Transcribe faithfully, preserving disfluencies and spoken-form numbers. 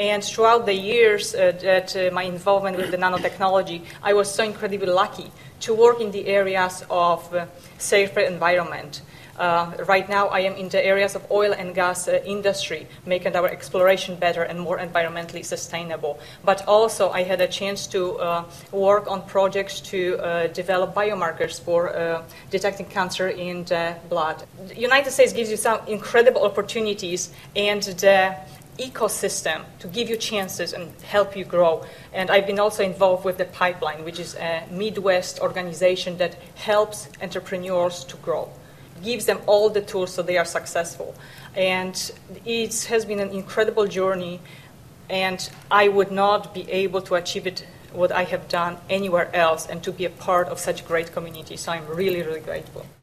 And throughout the years uh, that uh, my involvement with the nanotechnology, I was so incredibly lucky to work in the areas of uh, safer environment. Uh, right now, I am in the areas of oil and gas uh, industry, making our exploration better and more environmentally sustainable. But also, I had a chance to uh, work on projects to uh, develop biomarkers for uh, detecting cancer in the blood. The United States gives you some incredible opportunities, and the ecosystem to give you chances and help you grow. And I've been also involved with the Pipeline, which is a Midwest organization that helps entrepreneurs to grow, gives them all the tools so they are successful. And it has been an incredible journey, and I would not be able to achieve it, what I have done, anywhere else, and to be a part of such a great community. So I'm really, really grateful.